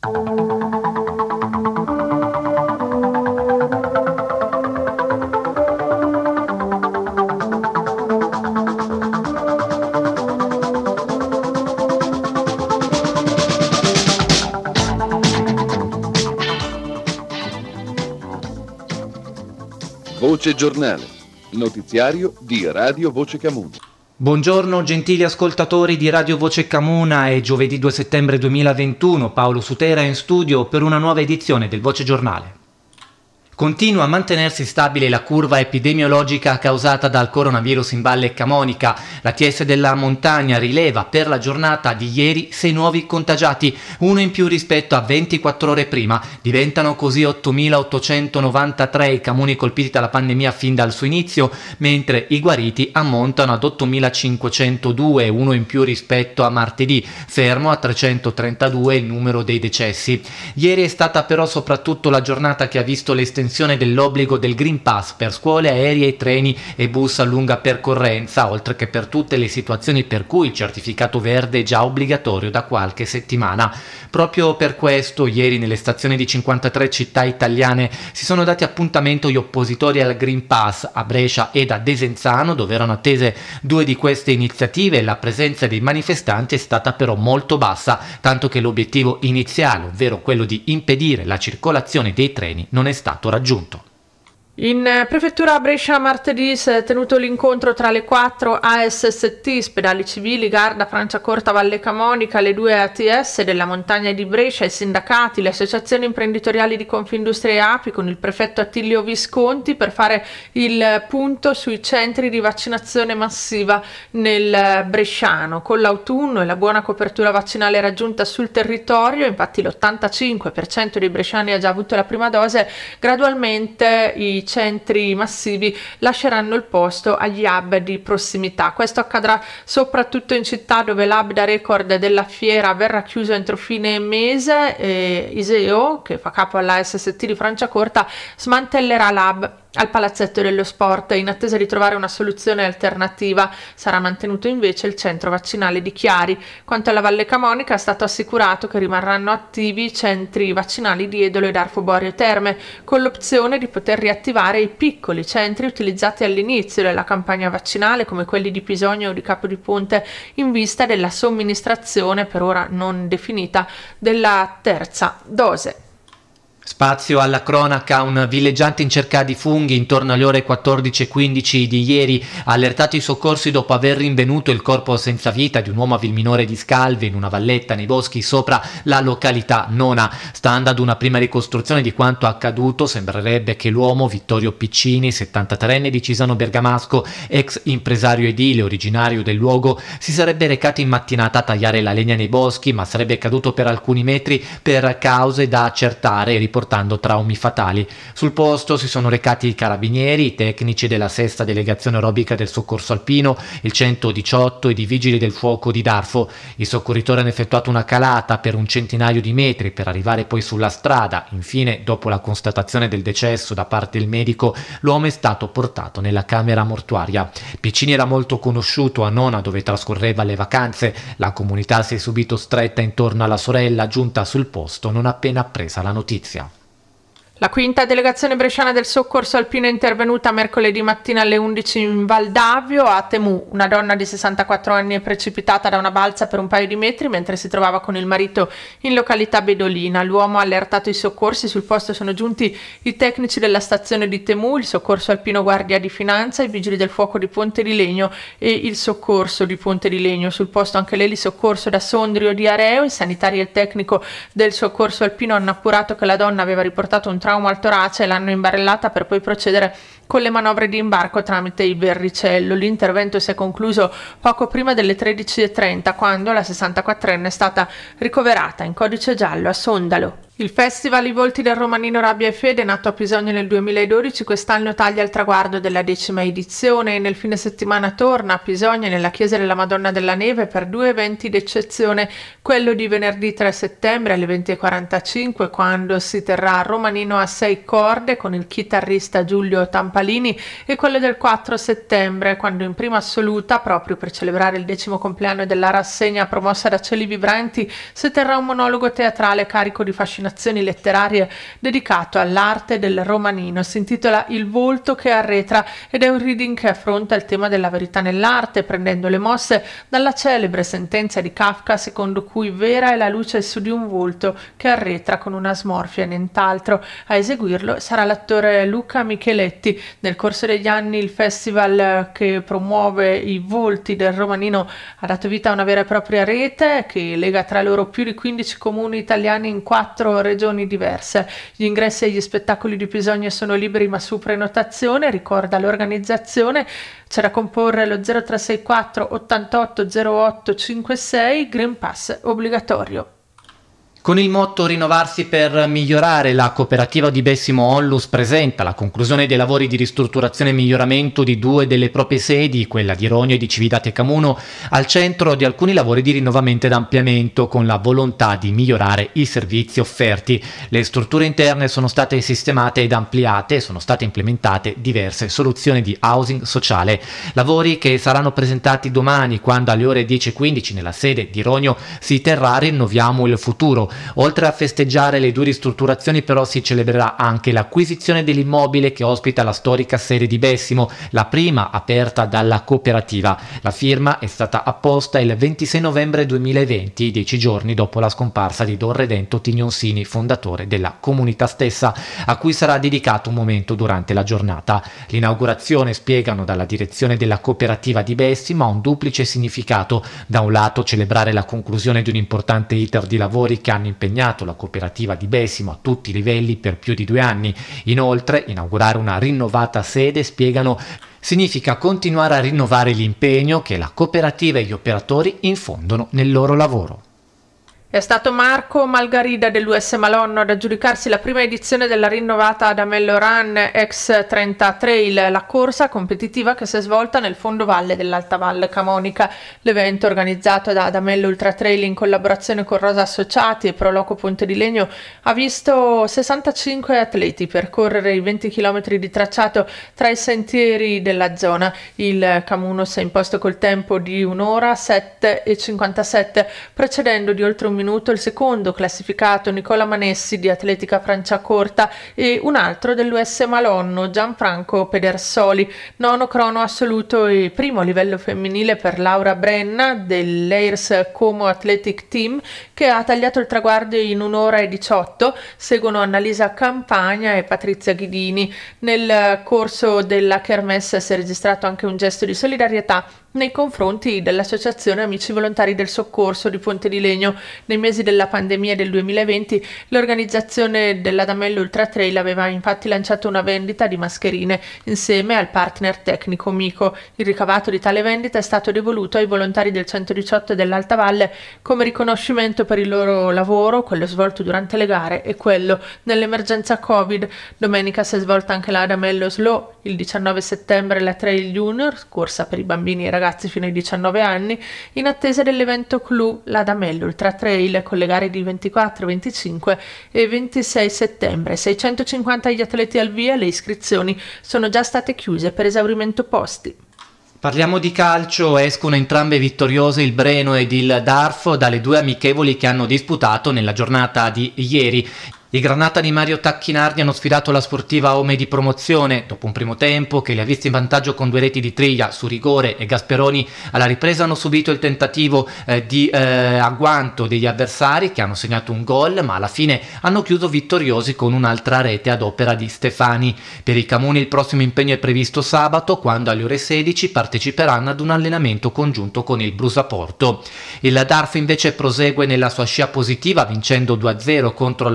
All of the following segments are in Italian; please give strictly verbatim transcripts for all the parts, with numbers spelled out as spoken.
Voce Giornale, notiziario di Radio Voce Camuna. Buongiorno gentili ascoltatori di Radio Voce Camuna, è giovedì due settembre duemilaventuno, Paolo Sutera è in studio per una nuova edizione del Voce Giornale. Continua a mantenersi stabile la curva epidemiologica causata dal coronavirus in Valle Camonica. La T S della Montagna rileva per la giornata di ieri sei nuovi contagiati, uno in più rispetto a ventiquattro ore prima. Diventano così ottomilaottocentonovantatré i comuni colpiti dalla pandemia fin dal suo inizio, mentre i guariti ammontano ad ottomilacinquecentodue, uno in più rispetto a martedì, fermo a trecentotrentadue il numero dei decessi. Ieri è stata però soprattutto la giornata che ha visto l'estensione dell'obbligo del Green Pass per scuole, aerei, treni e bus a lunga percorrenza, oltre che per tutte le situazioni per cui il certificato verde è già obbligatorio da qualche settimana. Proprio per questo ieri nelle stazioni di cinquantatré città italiane si sono dati appuntamento gli oppositori al Green Pass a Brescia ed a Desenzano, dove erano attese due di queste iniziative. La presenza dei manifestanti è stata però molto bassa, tanto che l'obiettivo iniziale, ovvero quello di impedire la circolazione dei treni, non è stato raggiunto. In prefettura a Brescia martedì si è tenuto l'incontro tra le quattro A S S T, Spedali Civili, Garda, Franciacorta, Valle Camonica, le due A T S della Montagna di Brescia, i sindacati, le associazioni imprenditoriali di Confindustria e Api con il prefetto Attilio Visconti per fare il punto sui centri di vaccinazione massiva nel Bresciano. Con l'autunno e la buona copertura vaccinale raggiunta sul territorio, infatti l'ottantacinque per cento dei bresciani ha già avuto la prima dose, gradualmente i centri massivi lasceranno il posto agli hub di prossimità. Questo accadrà soprattutto in città dove l'hub da record della fiera verrà chiuso entro fine mese. E Iseo, che fa capo alla S S T di Franciacorta, smantellerà l'hub al Palazzetto dello Sport. In attesa di trovare una soluzione alternativa sarà mantenuto invece il centro vaccinale di Chiari. Quanto alla Valle Camonica è stato assicurato che rimarranno attivi i centri vaccinali di Edolo ed Arfoborio Terme, con l'opzione di poter riattivare i piccoli centri utilizzati all'inizio della campagna vaccinale come quelli di Pisogno o di Capodiponte, in vista della somministrazione per ora non definita della terza dose. Spazio alla cronaca. Un villeggiante in cerca di funghi intorno alle ore quattordici e quindici di ieri ha allertato i soccorsi dopo aver rinvenuto il corpo senza vita di un uomo a Vilminore di Scalve in una valletta nei boschi sopra la località Nona. Stando ad una prima ricostruzione di quanto accaduto, sembrerebbe che l'uomo, Vittorio Piccini, settantatreenne di Cisano Bergamasco, ex impresario edile originario del luogo, si sarebbe recato in mattinata a tagliare la legna nei boschi, ma sarebbe caduto per alcuni metri per cause da accertare e portando traumi fatali. Sul posto si sono recati i carabinieri, i tecnici della sesta delegazione aerobica del soccorso alpino, il centodiciotto ed i vigili del fuoco di Darfo. I soccorritori hanno effettuato una calata per un centinaio di metri per arrivare poi sulla strada. Infine, dopo la constatazione del decesso da parte del medico, l'uomo è stato portato nella camera mortuaria. Piccini era molto conosciuto a Nona, dove trascorreva le vacanze. La comunità si è subito stretta intorno alla sorella, giunta sul posto non appena appresa la notizia. La quinta delegazione bresciana del soccorso alpino è intervenuta mercoledì mattina alle undici in Val d'Avio. A Temù una donna di sessantaquattro anni è precipitata da una balza per un paio di metri mentre si trovava con il marito in località Bedolina. L'uomo ha allertato i soccorsi, sul posto sono giunti i tecnici della stazione di Temù, il soccorso alpino Guardia di Finanza, i vigili del fuoco di Ponte di Legno e il soccorso di Ponte di Legno. Sul posto anche l'elisoccorso da Sondrio di Areo. I sanitari e il tecnico del soccorso alpino hanno appurato che la donna aveva riportato un trauma al torace e l'hanno imbarellata per poi procedere con le manovre di imbarco tramite il verricello. L'intervento si è concluso poco prima delle tredici e trenta, quando la sessantaquattrenne è stata ricoverata in codice giallo a Sondalo. Il festival I Volti del Romanino Rabbia e Fede, nato a Pisogna nel duemiladodici, quest'anno taglia il traguardo della decima edizione e nel fine settimana torna a Pisogna nella chiesa della Madonna della Neve per due eventi d'eccezione, quello di venerdì tre settembre alle venti e quarantacinque, quando si terrà Romanino a sei corde con il chitarrista Giulio Tampalini, e quello del quattro settembre, quando in prima assoluta, proprio per celebrare il decimo compleanno della rassegna promossa da Cieli Vibranti, si terrà un monologo teatrale carico di fascinazioni letterarie dedicato all'arte del romanino. Si intitola Il volto che arretra ed è un reading che affronta il tema della verità nell'arte, prendendo le mosse dalla celebre sentenza di Kafka secondo cui vera è la luce su di un volto che arretra con una smorfia e nient'altro. A eseguirlo sarà l'attore Luca Micheletti. Nel corso degli anni il festival che promuove i volti del romanino ha dato vita a una vera e propria rete che lega tra loro più di quindici comuni italiani in quattro regioni diverse. Gli ingressi agli spettacoli di Pisogna sono liberi ma su prenotazione, ricorda l'organizzazione. C'è da comporre lo zero tre sei quattro ottantotto zero otto cinquantasei, Green Pass obbligatorio. Con il motto Rinnovarsi per migliorare, la cooperativa di Bessimo Onlus presenta la conclusione dei lavori di ristrutturazione e miglioramento di due delle proprie sedi, quella di Rogno e di Cividate Camuno, al centro di alcuni lavori di rinnovamento ed ampliamento con la volontà di migliorare i servizi offerti. Le strutture interne sono state sistemate ed ampliate e sono state implementate diverse soluzioni di housing sociale. Lavori che saranno presentati domani, quando alle ore dieci e quindici nella sede di Rogno si terrà Rinnoviamo il futuro. Oltre a festeggiare le due ristrutturazioni, però, si celebrerà anche l'acquisizione dell'immobile che ospita la storica sede di Bessimo, la prima aperta dalla cooperativa. La firma è stata apposta il ventisei novembre duemilaventi, dieci giorni dopo la scomparsa di Don Redento Tignonsini, fondatore della comunità stessa, a cui sarà dedicato un momento durante la giornata. L'inaugurazione, spiegano dalla direzione della cooperativa di Bessimo, ha un duplice significato: da un lato celebrare la conclusione di un importante iter di lavori che hanno impegnato la cooperativa di Bessimo a tutti i livelli per più di due anni. Inoltre, inaugurare una rinnovata sede, spiegano, significa continuare a rinnovare l'impegno che la cooperativa e gli operatori infondono nel loro lavoro. È stato Marco Malgarida dell'U S Malonno ad aggiudicarsi la prima edizione della rinnovata Adamello Run X trenta Trail, la corsa competitiva che si è svolta nel fondovalle dell'Alta Valle Camonica. L'evento, organizzato da Adamello Ultra Trail in collaborazione con Rosa Associati e Proloco Ponte di Legno, ha visto sessantacinque atleti percorrere i venti chilometri di tracciato tra i sentieri della zona. Il Camuno si è imposto col tempo di un'ora sette e cinquantasette, precedendo di oltre un minuto il secondo classificato Nicola Manessi di Atletica Franciacorta e un altro dell'U S Malonno, Gianfranco Pedersoli. Nono crono assoluto e primo livello femminile per Laura Brenna dell'Airs Como Athletic Team, che ha tagliato il traguardo in un'ora e diciotto. Seguono Annalisa Campagna e Patrizia Ghidini. Nel corso della kermesse si è registrato anche un gesto di solidarietà nei confronti dell'Associazione Amici Volontari del Soccorso di Ponte di Legno. Nei mesi della pandemia del duemilaventi l'organizzazione dell'Adamello Ultra Trail aveva infatti lanciato una vendita di mascherine insieme al partner tecnico Mico. Il ricavato di tale vendita è stato devoluto ai volontari del centodiciotto dell'Alta Valle come riconoscimento per il loro lavoro, quello svolto durante le gare e quello nell'emergenza Covid. Domenica si è svolta anche la Adamello Slow. Il diciannove settembre la Trail Junior, corsa per i bambini e ragazzi fino ai diciannove anni, in attesa dell'evento clou l'Adamello Ultra Trail con le gare di ventiquattro, venticinque e ventisei settembre. seicentocinquanta gli atleti al via, le iscrizioni sono già state chiuse per esaurimento posti. Parliamo di calcio, escono entrambe vittoriose il Breno ed il Darfo dalle due amichevoli che hanno disputato nella giornata di ieri. I Granata di Mario Tacchinardi hanno sfidato la Sportiva Ome di promozione dopo un primo tempo che li ha visti in vantaggio con due reti di Triglia su rigore e Gasperoni. Alla ripresa hanno subito il tentativo eh, di eh, agguanto degli avversari che hanno segnato un gol, ma alla fine hanno chiuso vittoriosi con un'altra rete ad opera di Stefani. Per i Camuni il prossimo impegno è previsto sabato, quando alle ore sedici parteciperanno ad un allenamento congiunto con il Brusaporto. Il Darfo invece prosegue nella sua scia positiva vincendo due a zero contro la Fiorenza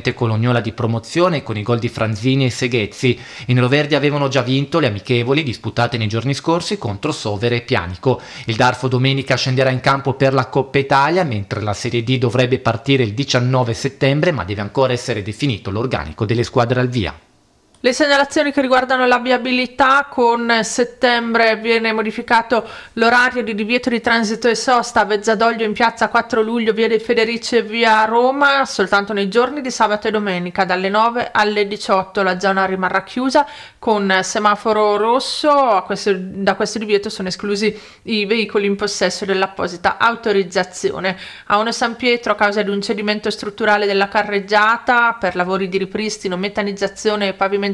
vincente con l'Ognola di promozione con i gol di Franzini e Seghezzi. I neroverdi avevano già vinto le amichevoli disputate nei giorni scorsi contro Sovere e Pianico. Il Darfo domenica scenderà in campo per la Coppa Italia, mentre la Serie D dovrebbe partire il diciannove settembre, ma deve ancora essere definito l'organico delle squadre al via. Le segnalazioni che riguardano la viabilità: con settembre viene modificato l'orario di divieto di transito e sosta a Vezzadoglio in piazza quattro luglio, via dei Federici e via Roma, soltanto nei giorni di sabato e domenica dalle nove alle diciotto. La zona rimarrà chiusa con semaforo rosso. A questo, da questo divieto sono esclusi i veicoli in possesso dell'apposita autorizzazione. A Ono San Pietro, a causa di un cedimento strutturale della carreggiata per lavori di ripristino, metanizzazione e pavimentazione,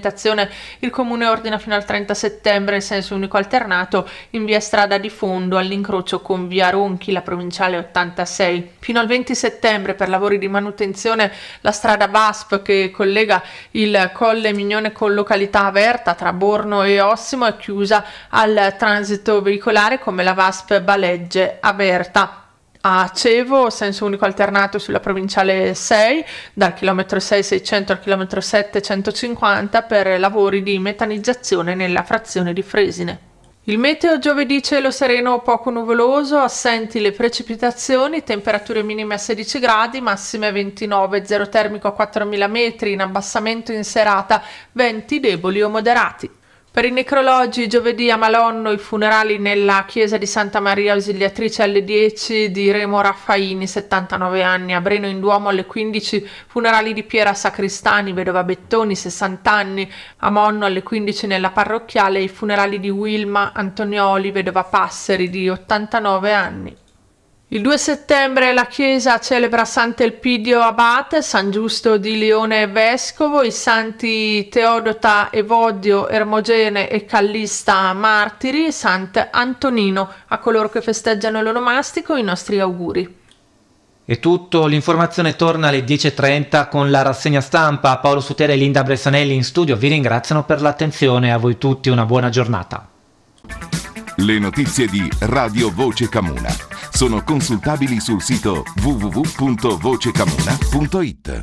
il comune ordina fino al trenta settembre in senso unico alternato in via Strada di Fondo all'incrocio con via Ronchi, la provinciale ottantasei. Fino al venti settembre per lavori di manutenzione la strada V A S P che collega il Colle Mignone con località Averta tra Borno e Ossimo è chiusa al transito veicolare, come la V A S P Balegge Averta. A Cevo, senso unico alternato sulla provinciale sei, dal chilometro sei seicento al chilometro sette centocinquanta per lavori di metanizzazione nella frazione di Fresine. Il meteo: giovedì cielo sereno o poco nuvoloso, assenti le precipitazioni, temperature minime a sedici gradi, massime a ventinove, zero termico a quattromila metri, in abbassamento in serata, venti deboli o moderati. Per i necrologi, giovedì a Malonno i funerali nella chiesa di Santa Maria Ausiliatrice alle dieci di Remo Raffaini, settantanove anni. A Breno in Duomo alle quindici funerali di Piera Sacristani, vedova Bettoni, sessanta anni. A Monno alle quindici nella parrocchiale i funerali di Wilma Antonioli, vedova Passeri, di ottantanove anni. Il due settembre la chiesa celebra Sant'Elpidio Abate, San Giusto di Lione Vescovo, i santi Teodota, Evodio, Ermogene e Callista martiri, Sant'Antonino. A coloro che festeggiano l'onomastico i nostri auguri. È tutto, l'informazione torna alle dieci e trenta con la rassegna stampa. Paolo Sutera e Linda Bressanelli in studio vi ringraziano per l'attenzione. A voi tutti una buona giornata. Le notizie di Radio Voce Camuna sono consultabili sul sito w w w punto voce camuna punto i t.